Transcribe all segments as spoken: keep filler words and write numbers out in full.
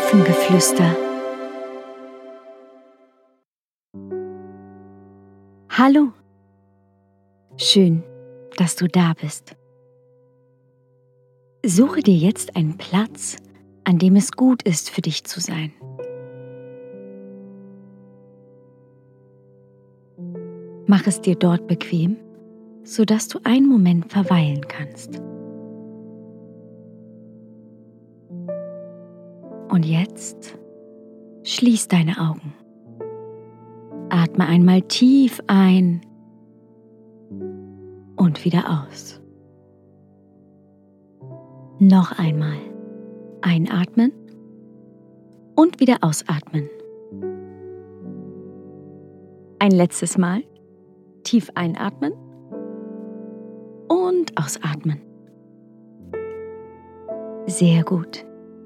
Elfengeflüster. Hallo, schön, dass du da bist. Suche dir jetzt einen Platz, an dem es gut ist für dich zu sein. Mach es dir dort bequem, sodass du einen Moment verweilen kannst. Und jetzt schließ deine Augen. Atme einmal tief ein und wieder aus. Noch einmal einatmen und wieder ausatmen. Ein letztes Mal tief einatmen und ausatmen. Sehr gut.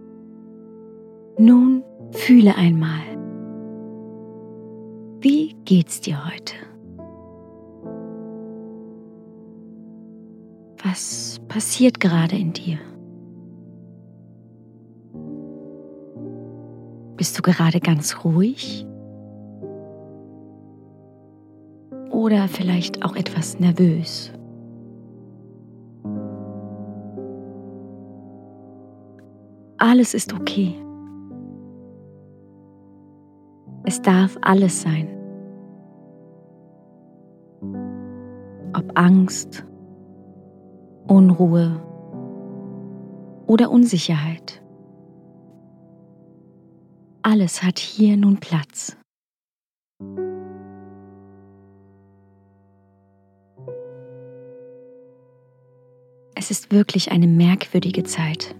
Nun fühle einmal. Wie geht's dir heute? Was passiert gerade in dir? Bist du gerade ganz ruhig? Oder vielleicht auch etwas nervös? Alles ist okay. Es darf alles sein. Ob Angst, Unruhe oder Unsicherheit. Alles hat hier nun Platz. Es ist wirklich eine merkwürdige Zeit.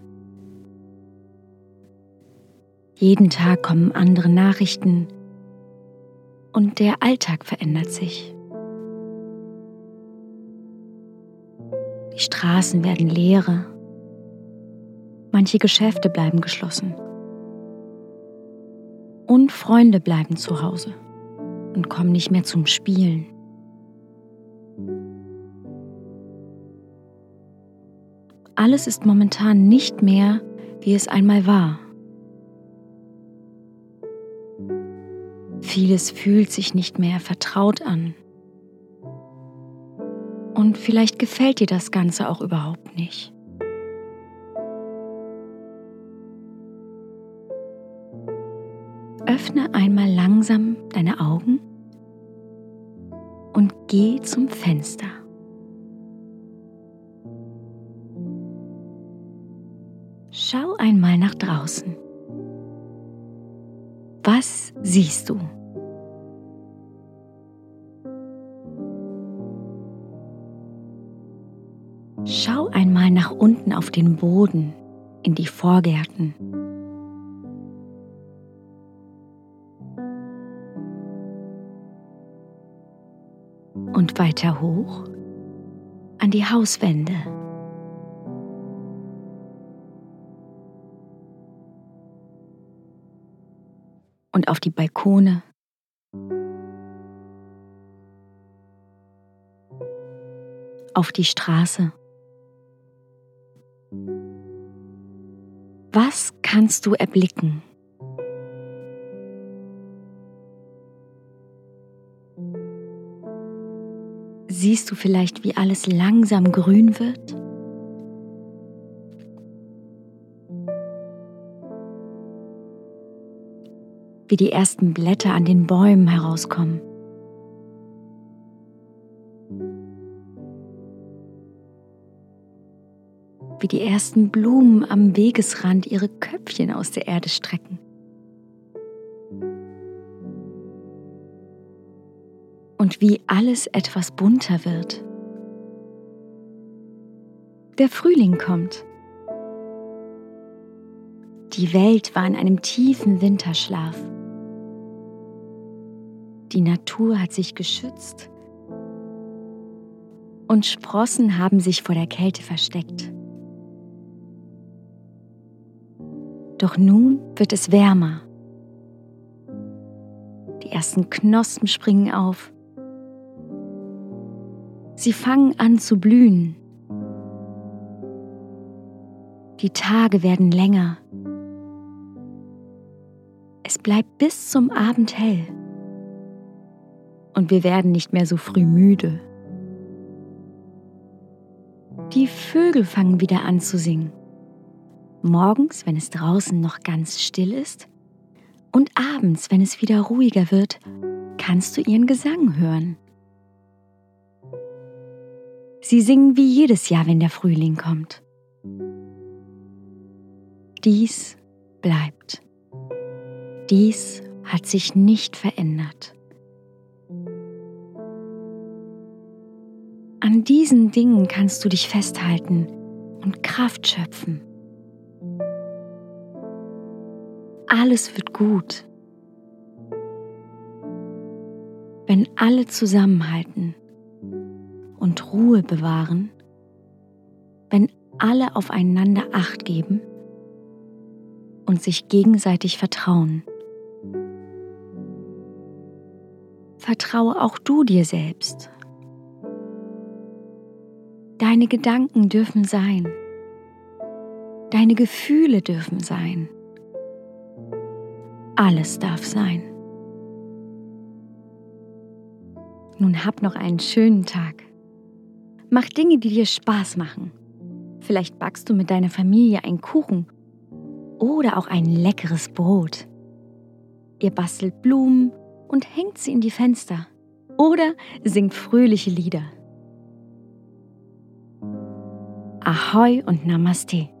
Jeden Tag kommen andere Nachrichten und der Alltag verändert sich. Die Straßen werden leerer, manche Geschäfte bleiben geschlossen und Freunde bleiben zu Hause und kommen nicht mehr zum Spielen. Alles ist momentan nicht mehr, wie es einmal war. Vieles fühlt sich nicht mehr vertraut an. Und vielleicht gefällt dir das Ganze auch überhaupt nicht. Öffne einmal langsam deine Augen und geh zum Fenster. Schau einmal nach draußen. Was siehst du? Schau einmal nach unten auf den Boden, in die Vorgärten. Und weiter hoch an die Hauswände. Und auf die Balkone. Auf die Straße. Was kannst du erblicken? Siehst du vielleicht, wie alles langsam grün wird? Wie die ersten Blätter an den Bäumen herauskommen? Wie die ersten Blumen am Wegesrand ihre Köpfchen aus der Erde strecken? Und wie alles etwas bunter wird. Der Frühling kommt. Die Welt war in einem tiefen Winterschlaf. Die Natur hat sich geschützt und Sprossen haben sich vor der Kälte versteckt. Doch nun wird es wärmer. Die ersten Knospen springen auf. Sie fangen an zu blühen. Die Tage werden länger. bleibt bis zum Abend hell. Und wir werden nicht mehr so früh müde. Die Vögel fangen wieder an zu singen. Morgens, wenn es draußen noch ganz still ist, und abends, wenn es wieder ruhiger wird, kannst du ihren Gesang hören. Sie singen wie jedes Jahr, wenn der Frühling kommt. Dies bleibt. Dies hat sich nicht verändert. An diesen Dingen kannst du dich festhalten und Kraft schöpfen. Alles wird gut. Wenn alle zusammenhalten und Ruhe bewahren, wenn alle aufeinander Acht geben und sich gegenseitig vertrauen. Vertraue auch du dir selbst. Deine Gedanken dürfen sein. Deine Gefühle dürfen sein. Alles darf sein. Nun hab noch einen schönen Tag. Mach Dinge, die dir Spaß machen. Vielleicht backst du mit deiner Familie einen Kuchen oder auch ein leckeres Brot. Ihr bastelt Blumen und hängt sie in die Fenster oder singt fröhliche Lieder. Ahoi und Namaste.